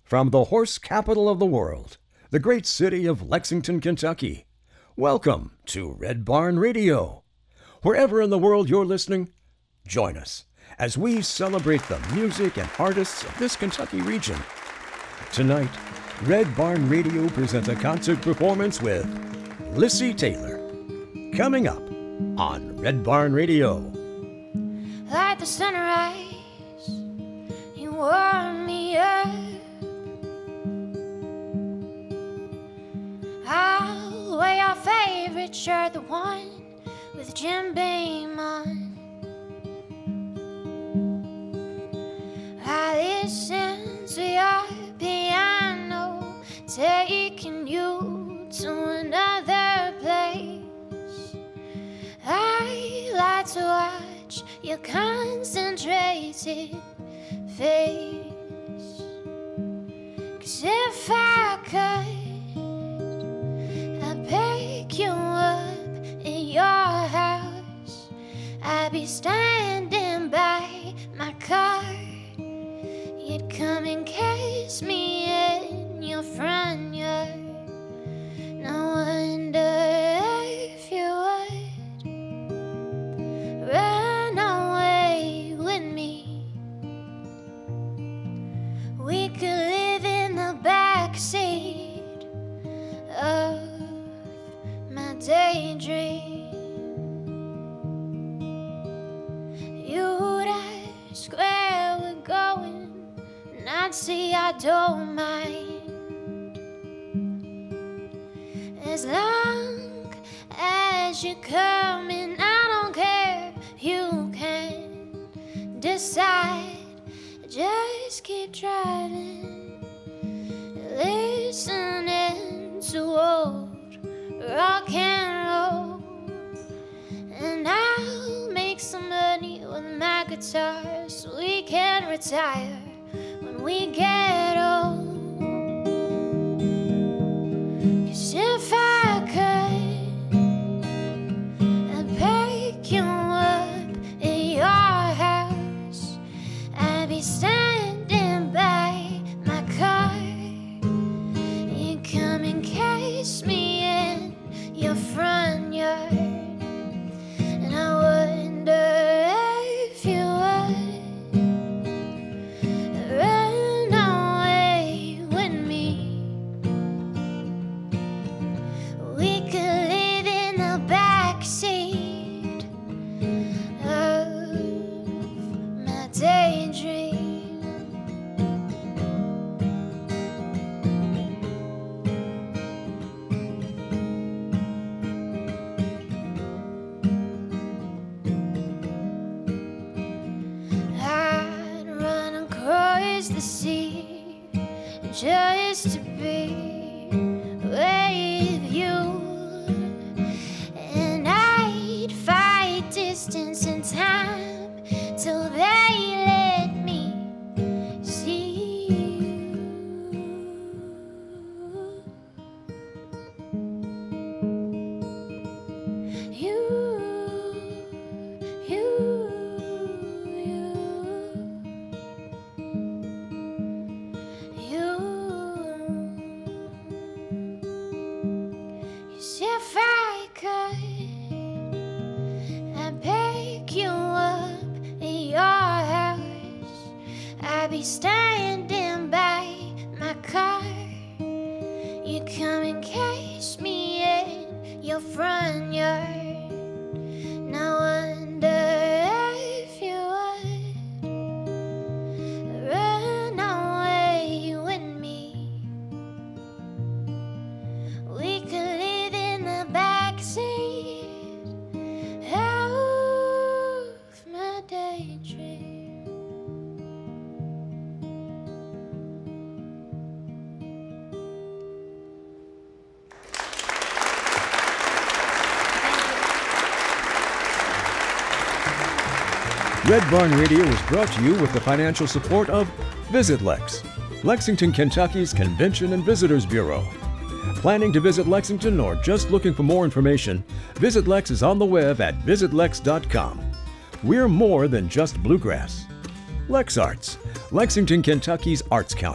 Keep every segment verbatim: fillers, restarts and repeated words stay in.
From the horse capital of the world, the great city of Lexington, Kentucky, welcome to Red Barn Radio. Wherever in the world you're listening, join us as we celebrate the music and artists of this Kentucky region. Tonight, Red Barn Radio presents a concert performance with Lissy Taylor. Coming up on Red Barn Radio. Like the sunrise, you warm me up. I'll wear your favorite shirt, the one with Jim Beam on. I listen to your piano, taking you to another place. I like to watch your concentrated face. 'Cause if I could, I'd pick you up in your house. I'd be standing by my car. You'd come and kiss me in your front yard. And I wonder if you would run away with me. We could live in the backseat of my daydream. You'd ask where we're going, and I'd say I don't mind. As long as you're coming, I don't care. You can decide. Just keep driving, listening to old rock and roll. And I'll make some money with my guitar, so we can retire when we get old. 'Cause if I could, I'd pick you up in your house. I'd be standing by my car. You'd come and kiss me in your front yard. And I wonder if you would run away with me. We could live in the backseat of my daydream. I'd run across the sea just to be with you. And I'd fight distance and time till they let me see you. You, you, you, you. See if I could, I'd pick you up in your house. I'd be standing by my car. You come and kiss me in your front yard. And I wonder if you would run away with me. We could live in the backseat of my daydream. Red Barn Radio is brought to you with the financial support of Visit Lex, Lexington, Kentucky's Convention and Visitors Bureau. Planning to visit Lexington or just looking for more information, Visit Lex is on the web at visit lex dot com. We're more than just bluegrass. LexArts, Lexington, Kentucky's Arts Council,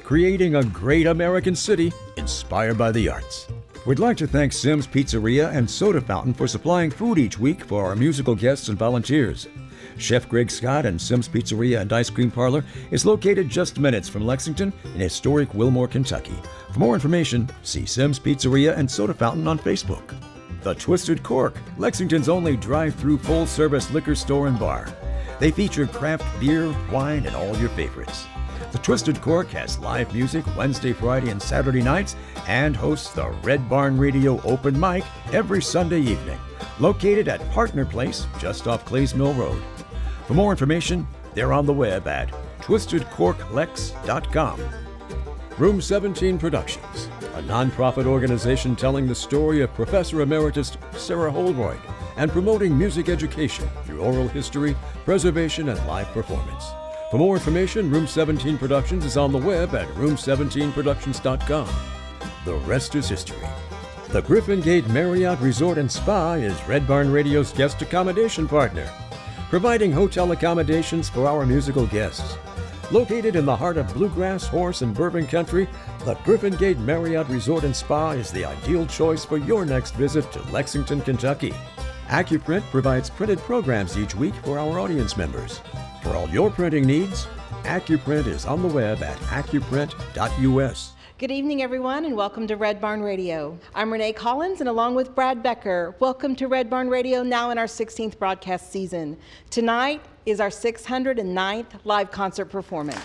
creating a great American city inspired by the arts. We'd like to thank Sim's Pizzeria and Soda Fountain for supplying food each week for our musical guests and volunteers. Chef Greg Scott and Sim's Pizzeria and Ice Cream Parlor is located just minutes from Lexington in historic Wilmore, Kentucky. For more information, see Sim's Pizzeria and Soda Fountain on Facebook. The Twisted Cork, Lexington's only drive-through full-service liquor store and bar. They feature craft beer, wine, and all your favorites. The Twisted Cork has live music Wednesday, Friday, and Saturday nights and hosts the Red Barn Radio Open Mic every Sunday evening, located at Partner Place just off Clays Mill Road. For more information, they're on the web at twisted cork lex dot com. Room seventeen Productions, a nonprofit organization telling the story of Professor Emeritus Sarah Holroyd and promoting music education through oral history, preservation, and live performance. For more information, Room seventeen Productions is on the web at room seventeen productions dot com. The rest is history. The Griffin Gate Marriott Resort and Spa is Red Barn Radio's guest accommodation partner, providing hotel accommodations for our musical guests. Located in the heart of bluegrass, horse, and bourbon country, the Griffin Gate Marriott Resort and Spa is the ideal choice for your next visit to Lexington, Kentucky. AccuPrint provides printed programs each week for our audience members. For all your printing needs, AccuPrint is on the web at accuprint dot U S. Good evening, everyone, and welcome to Red Barn Radio. I'm Renee Collins, and along with Brad Becker, welcome to Red Barn Radio, now in our sixteenth broadcast season. Tonight is our six hundred ninth live concert performance.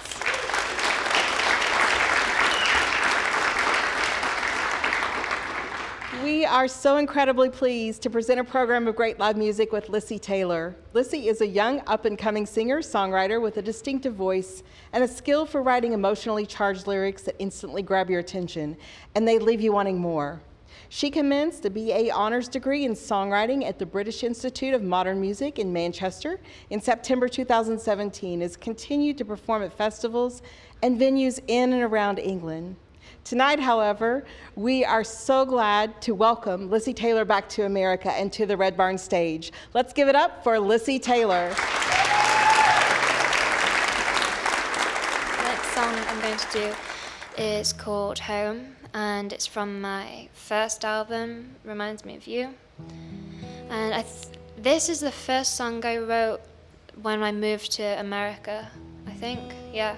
We are so incredibly pleased to present a program of great live music with Lissy Taylor. Lissy is a young, up-and-coming singer-songwriter with a distinctive voice and a skill for writing emotionally charged lyrics that instantly grab your attention, and they leave you wanting more. She commenced a B A honors degree in songwriting at the British Institute of Modern Music in Manchester in September two thousand seventeen, and has continued to perform at festivals and venues in and around England. Tonight, however, we are so glad to welcome Lissy Taylor back to America and to the Red Barn stage. Let's give it up for Lissy Taylor. The next song I'm going to do is called Home, and it's from my first album, Reminds Me of You. And I th- this is the first song I wrote when I moved to America, I think, yeah.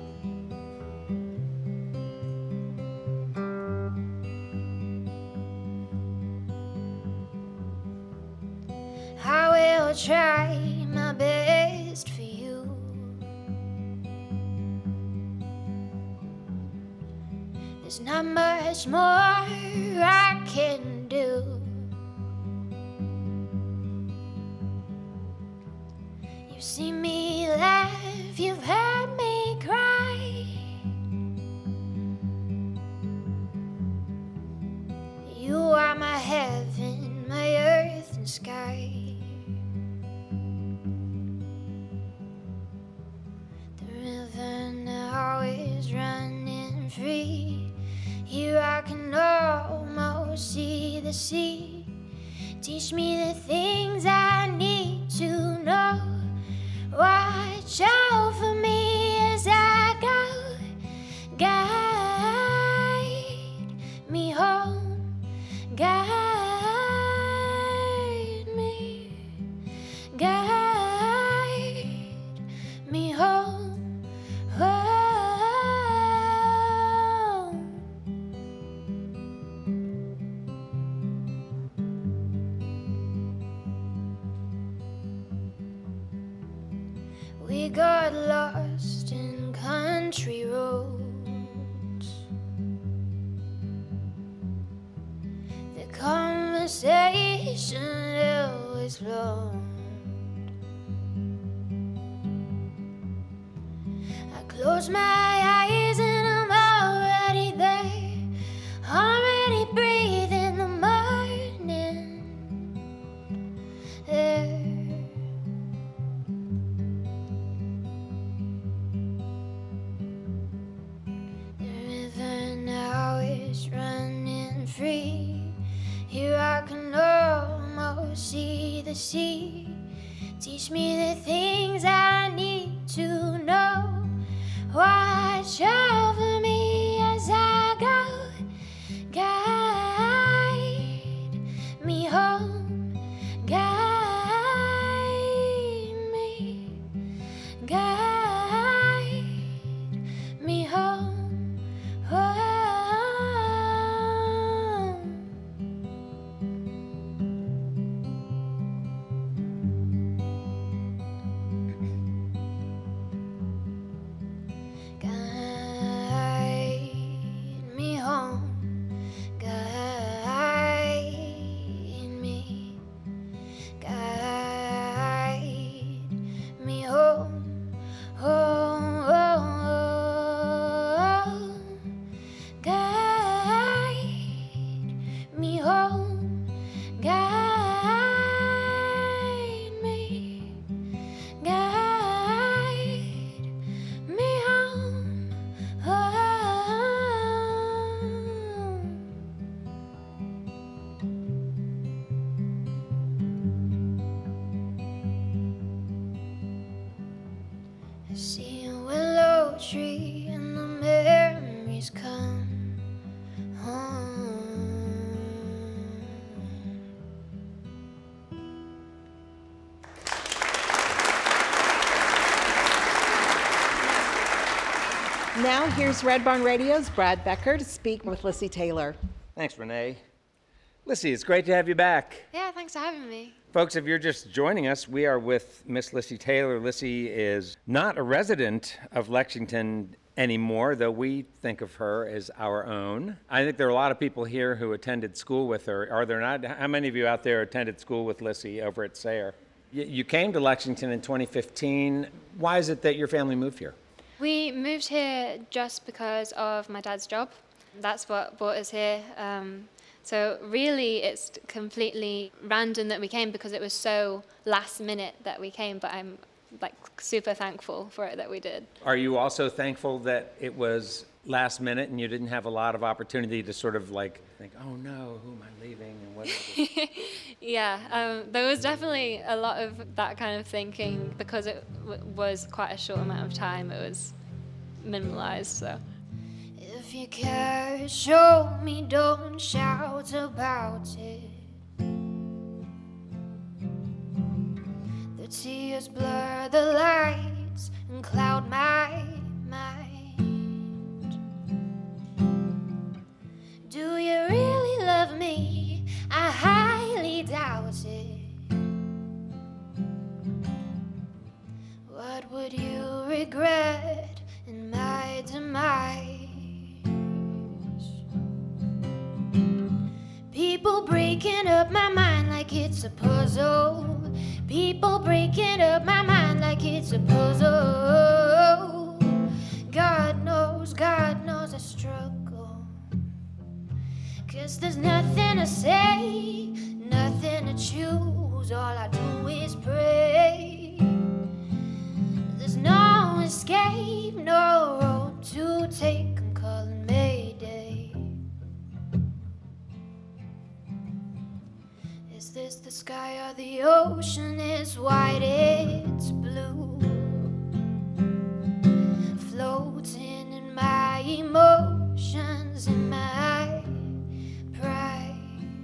I will try my best for you. There's not much more I can do. You've seen me laugh, you've heard me cry. You are my heaven, my earth and sky. Now is running free. Here I can almost see the sea. Teach me the things I need to know. Watch out for me as I go. Guide me home. Guide me. Guide me home. We got lost in country roads. The conversation always flowed. I close my eyes and I'm already there, already breathing the morning air. Here I can almost see the sea. Teach me the things I need to know. Watch over me now, here's Red Barn Radio's Brad Becker to speak with Lissy Taylor. Thanks, Renee. Lissy, it's great to have you back. Yeah, thanks for having me. Folks, if you're just joining us, we are with Miss Lissy Taylor. Lissy is not a resident of Lexington anymore, though we think of her as our own. I think there are a lot of people here who attended school with her. Are there not? How many of you out there attended school with Lissy over at Sayre? Y- you came to Lexington in twenty fifteen. Why is it that your family moved here? We moved here just because of my dad's job. That's what brought us here. Um, so really, it's completely random that we came because it was so last minute that we came, but I'm like super thankful for it that we did. Are you also thankful that it was last minute and you didn't have a lot of opportunity to sort of like think, oh no, who am I leaving and what is it? Yeah, um, there was definitely a lot of that kind of thinking because it w- was quite a short amount of time. It was minimalized, so. If you care, show me, don't shout about it. The tears blur the lights and cloud my mind. Do you really love me? I highly doubt it. What would you regret in my demise? People breaking up my mind like it's a puzzle. People breaking up my mind like it's a puzzle. God knows, God knows I struggle. Cause there's nothing to say, nothing to choose. All I do is pray. There's no escape, no road to take. I'm calling Mayday. Is this the sky or the ocean? It's white, it's blue. Floating in my emotions, in my pride.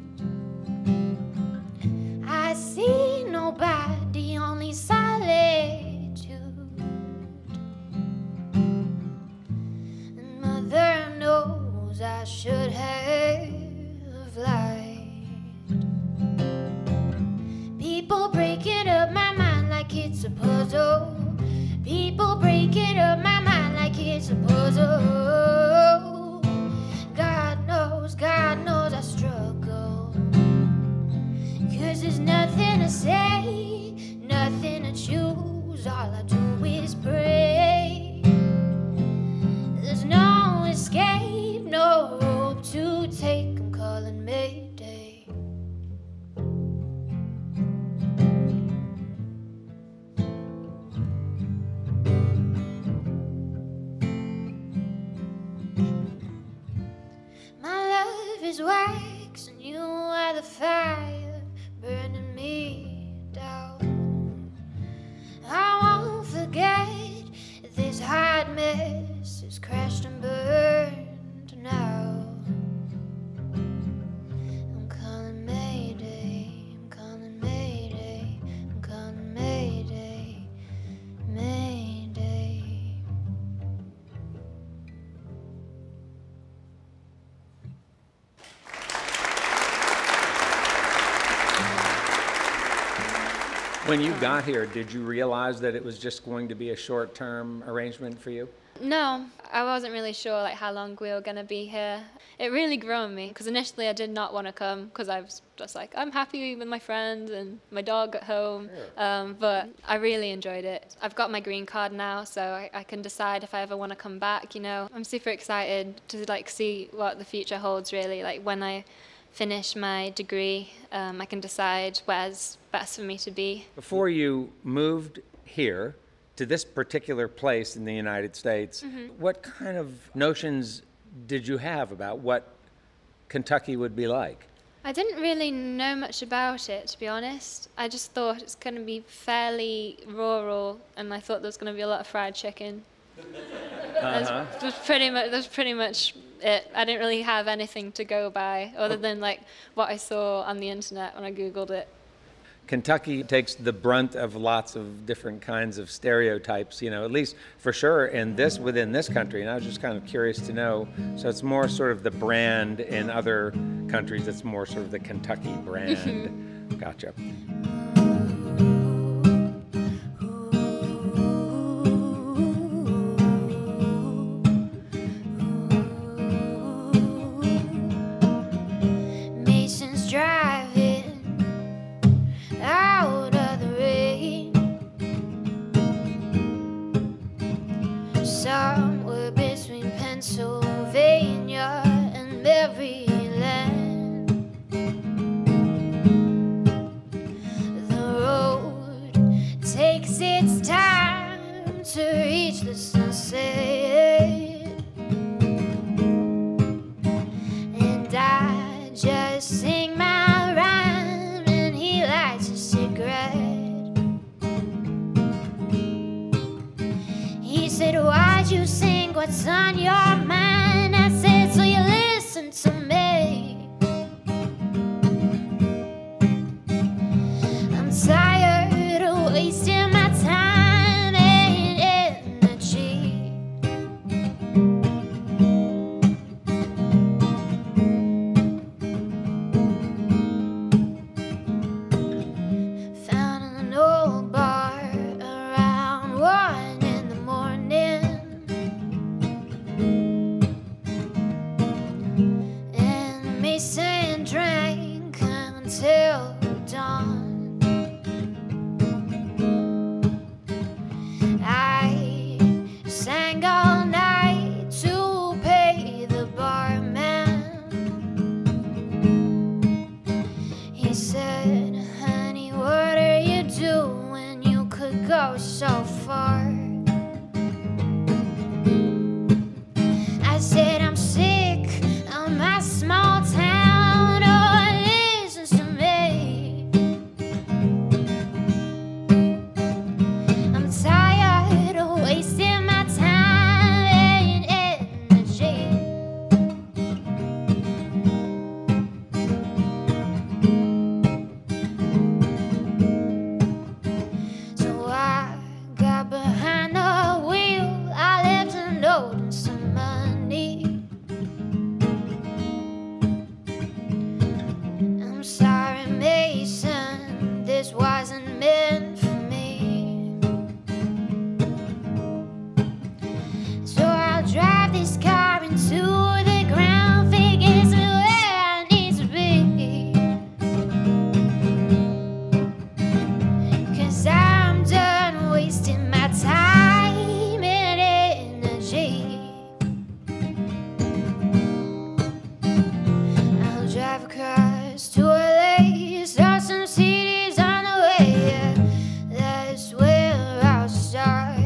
I see nobody, only solitude. And Mother knows I should have lied. People breaking up my mind like it's a puzzle. People breaking up my mind like it's a puzzle. God knows, God knows I struggle. Cause there's nothing to say, nothing to choose. All I do is pray. There's no escape, no hope to take. I'm calling Mayday. Is wax and you are the fire burning me down. I won't forget this hot mess is crashed and burned now. I'm calling Mayday, I'm calling Mayday, I'm calling Mayday, Mayday. When you got here, did you realize that it was just going to be a short-term arrangement for you? No, I wasn't really sure like how long we were going to be here. It really grew on me because initially I did not want to come because I was just like, I'm happy with my friends and my dog at home. Sure. Um, but I really enjoyed it. I've got my green card now, so I, I can decide if I ever want to come back, you know. I'm super excited to like see what the future holds really. Like when I finish my degree, um, I can decide where's best for me to be. Before you moved here to this particular place in the United States, Mm-hmm. what kind of notions did you have about what Kentucky would be like? I didn't really know much about it, to be honest. I just thought it's going to be fairly rural, and I thought there was going to be a lot of fried chicken. That's, Uh-huh. that's pretty much that's pretty much it. I didn't really have anything to go by other than like what I saw on the internet when I googled it. Kentucky takes the brunt of lots of different kinds of stereotypes, you know, at least for sure in this, within this country. And I was just kind of curious to know. So it's more sort of the brand in other countries. It's more sort of the Kentucky brand. Gotcha. Mason's driving out of the rain, somewhere between Pennsylvania and Maryland. The road takes its time to reach the sunset, and I just sing my rhyme and he lights a cigarette. He said, why'd you sing what's on your mind? I said, so you listen to me. I'm tired of wasting my time and energy. Found an old bar around one in the morning, and Mason drank until dawn. I sang all night to pay the barman. He said, honey, what are you doing? You could go so far. I said, I'm sick of my small town. No one listens to me. I'm tired of wasting my time and energy. So I got behind the wheel. I left a note and some money. I'm sorry, Mason, this wasn't meant for me. So I'll drive this car into the ground, figures me where I need to be. 'Cause I'm done wasting my time and energy. I'll drive across to L A, start some C Ds on the way. Yeah, that's where I'll start.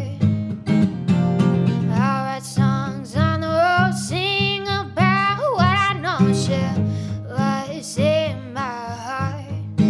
I'll write songs on the road, sing about what I know, and share what's in my heart.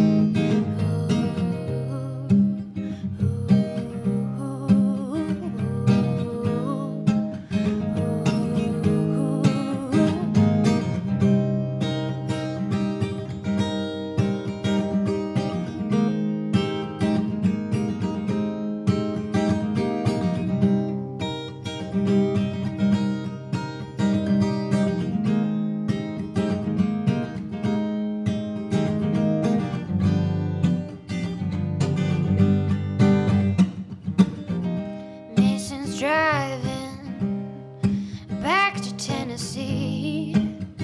Mason's driving back to Tennessee,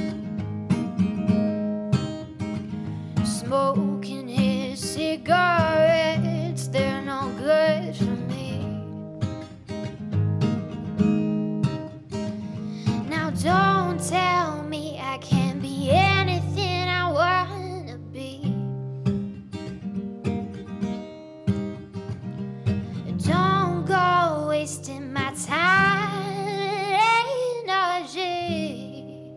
smoking his cigarettes. They're no good for me. Now don't tell me I can't be anything I wanna be. Don't go wasting my time and energy.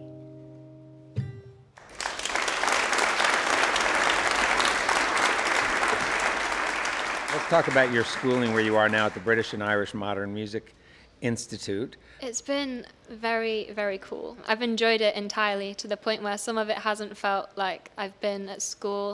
Let's talk about your schooling where you are now at the British and Irish Modern Music Institute. It's been very, very cool. I've enjoyed it entirely to the point where some of it hasn't felt like I've been at school.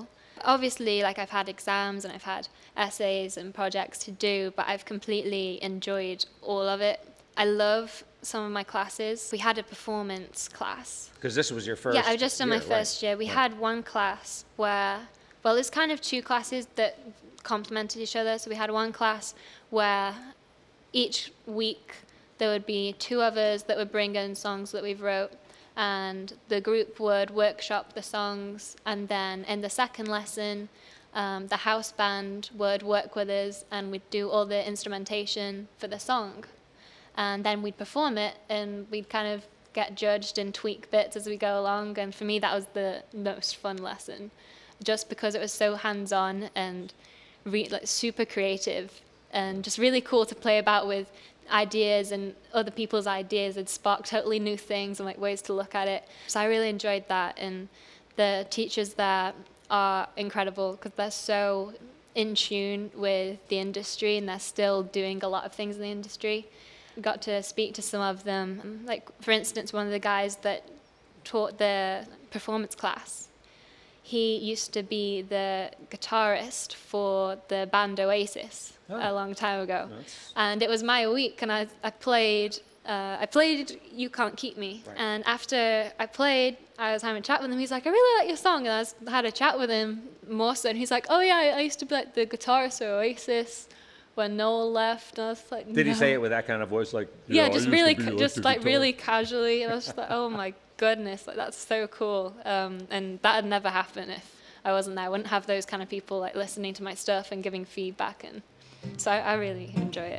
obviously, like, I've had exams and I've had essays and projects to do, but I've completely enjoyed all of it. I love some of my classes. We had a performance class. Because this was your first Yeah, I was just in my year, first right. year. We Right. had one class where, well, it's kind of two classes that complemented each other. So we had one class where each week there would be two others that would bring in songs that we've wrote, and the group would workshop the songs, and then in the second lesson, um, the house band would work with us and we'd do all the instrumentation for the song. And then we'd perform it, and we'd kind of get judged and tweak bits as we go along. And for me, that was the most fun lesson, just because it was so hands-on and re- like super creative, and just really cool to play about with ideas and other people's ideas. It'd spark totally new things and like ways to look at it. So I really enjoyed that, and the teachers there are incredible because they're so in tune with the industry, and they're still doing a lot of things in the industry. Got to speak to some of them. Like, for instance, one of the guys that taught the performance class, he used to be the guitarist for the band Oasis Oh. a long time ago. That's- And it was my week, and I, I played uh, I played You Can't Keep Me. Right. And after I played, I was having a chat with him. He's like, I really like your song. And I was, had a chat with him more so, and he's like, oh yeah, I, I used to be like the guitarist for Oasis when Noel left. And I was like, Did he "No." say it with that kind of voice, like? Yeah, "I just used to really, be ca- like just the like guitarist"? really casually. And I was just like, oh my goodness, like that's so cool. Um, and that'd never happen if I wasn't there. I wouldn't have those kind of people like listening to my stuff and giving feedback. And so I, I really enjoy it.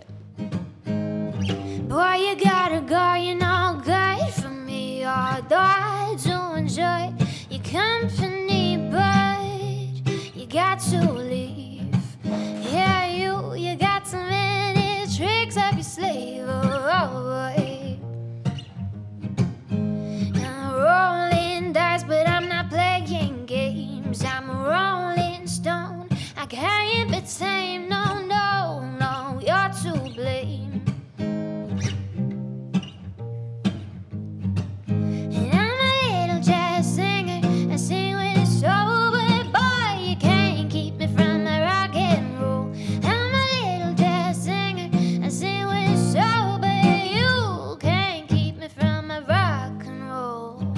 Boy, you gotta go, you know, good for me. Although I do enjoy your company, but you got to leave. Yeah, you, you got so many tricks up your sleeve. Oh, boy. I'm rolling dice, but I'm not playing games. I'm a rolling stone. I can't be tamed. No, no, no, you're to blame. And I'm a little jazz singer. I sing with a soul, but boy, you can't keep me from my rock and roll. I'm a little jazz singer. I sing with a soul, but you can't keep me from my rock and roll.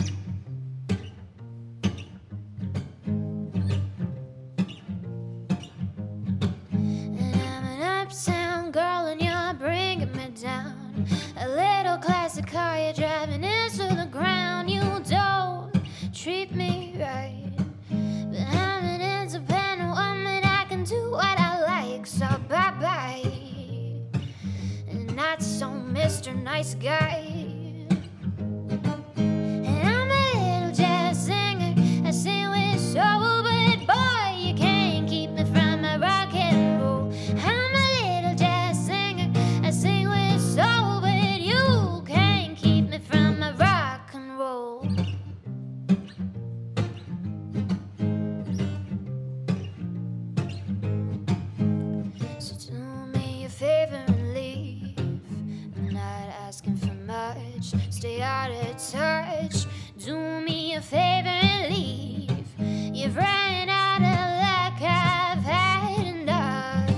And I'm an uptown girl, and you're bringing me down. A little classic car, you're driving into the ground. You don't treat me right, but I'm an independent woman. I can do what I like, so bye bye. And not so Mister Nice Guy. And I'm a little jazz singer. I sing with soul, but boy, you can't keep me from my rock and roll. I'm a little jazz singer. I sing with soul, but you can't keep me from my rock and roll. So do me a favor and leave. I'm not asking for much. Stay out of touch. Do me a favor and leave. You've ran out of luck. I've had enough.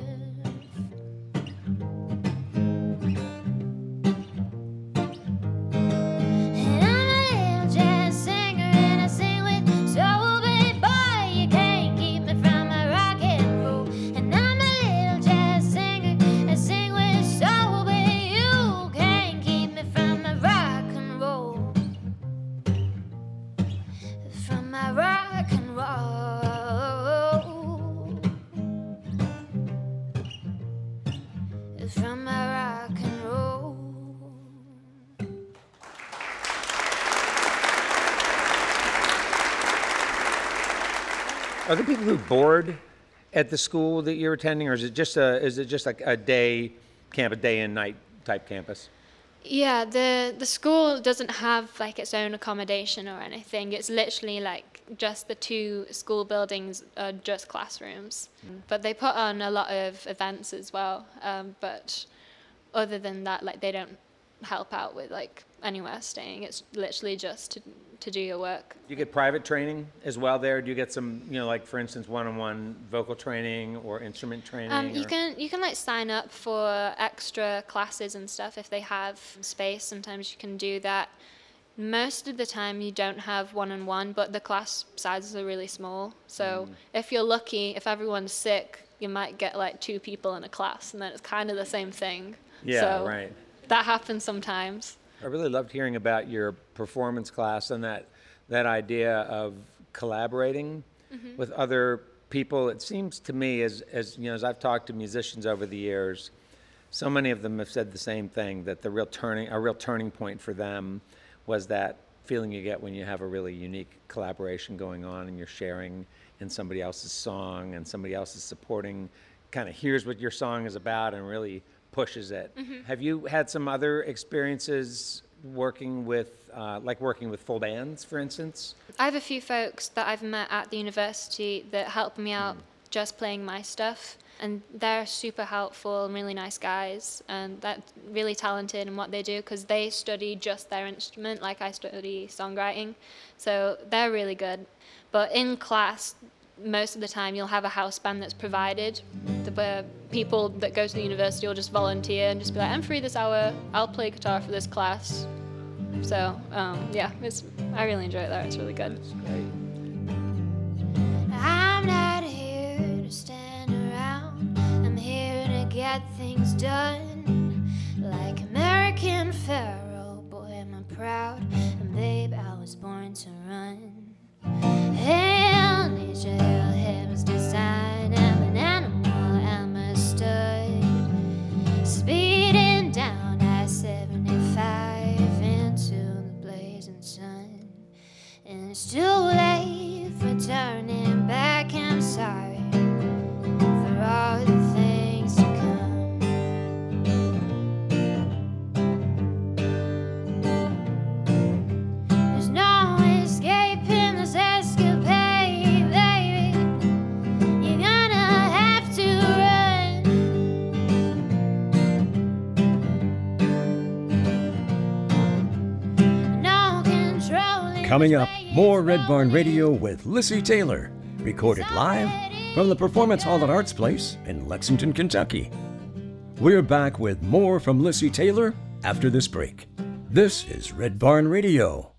And I'm a little jazz singer, and I sing with soul, but boy, you can't keep me from my rock and roll. And I'm a little jazz singer, I sing with soul, but you can't keep me from my rock and roll. From my rock and roll. From my rock and roll. Are there people who board at the school that you're attending, or is it just a is it just like a day camp, a day and night type campus? Yeah, the the school doesn't have like its own accommodation or anything. It's literally like just the two school buildings are just classrooms. But they put on a lot of events as well. Um, but other than that, like they don't help out with like anywhere staying. It's literally just to, to do your work. Do you get private training as well there? Do you get some, you know, like for instance, one-on-one vocal training or instrument training? Um, you or- can you can like sign up for extra classes and stuff if they have space. Sometimes you can do that. Most of the time you don't have one-on-one, but the class sizes are really small. So if you're lucky, if everyone's sick, you might get like two people in a class, and then it's kind of the same thing. Yeah, So right. that happens sometimes. I really loved hearing about your performance class and that that idea of collaborating with other people. It seems to me, as as you know, as I've talked to musicians over the years, so many of them have said the same thing, that the real turning a real turning point for them was that feeling you get when you have a really unique collaboration going on and you're sharing in somebody else's song and somebody else is supporting, kind of hears what your song is about and really pushes it. Have you had some other experiences working with, uh, like working with full bands, for instance? I have a few folks that I've met at the university that help me out just playing my stuff, and they're super helpful and really nice guys, and they're really talented in what they do because they study just their instrument like I study songwriting, so they're really good. But in class, most of the time you'll have a house band that's provided. The where people that go to the university will just volunteer and just be like, I'm free this hour, I'll play guitar for this class. So um, yeah, it's, I really enjoy it there, it's really good. That's great. I'm not here to stand around. I'm here to get things done. Like American Pharaoh, boy, am I proud. And babe, I was born to run. Hail nature, hail heaven's design. I'm an animal, I'm a stud. Speeding down I seventy-five into the blazing sun. And it's too late for turning back. I'm sorry for all the things to come. There's no escaping this escapade, baby. You're gonna have to run. No controlling. Coming up, more Red Barn Radio with Lissy Taylor, recorded live from the Performance Hall at Arts Place in Lexington, Kentucky. We're back with more from Lissy Taylor after this break. This is Red Barn Radio.